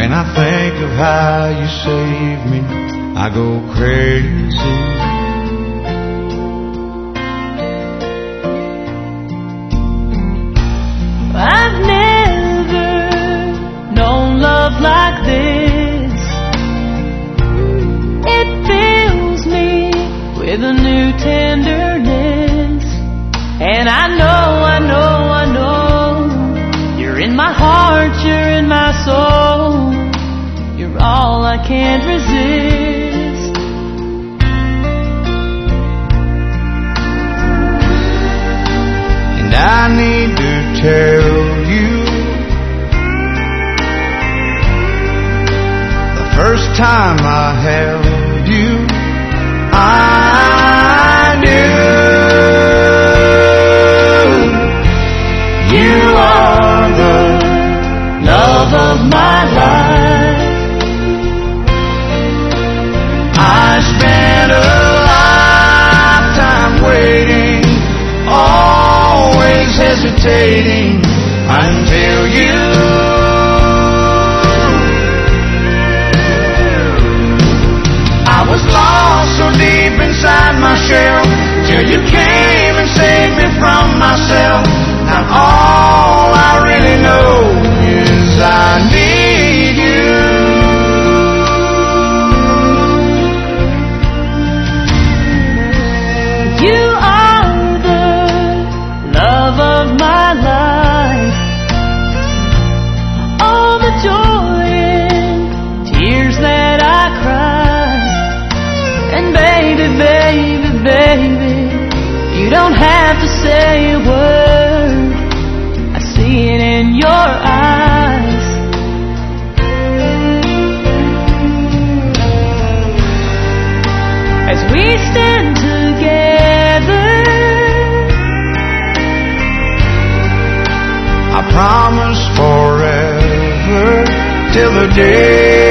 When I think of how you saved me, I go crazy. I've never known love like this. It fills me with a new tenderness. And I know you're in my heart, you're in my soul. You're all I can't resist. And I need to tell you, the first time I held you, I knew you are the love of my life. I spent a lifetime waiting, always hesitating until you. I was lost so deep inside my shell, till you came and saved me from myself. Now all I really know is I need you. You are the love of my life. All the joy and tears that I cry. And baby, baby, baby, you don't have to say a word. I see it in your eyes. As we stand together, I promise forever till the day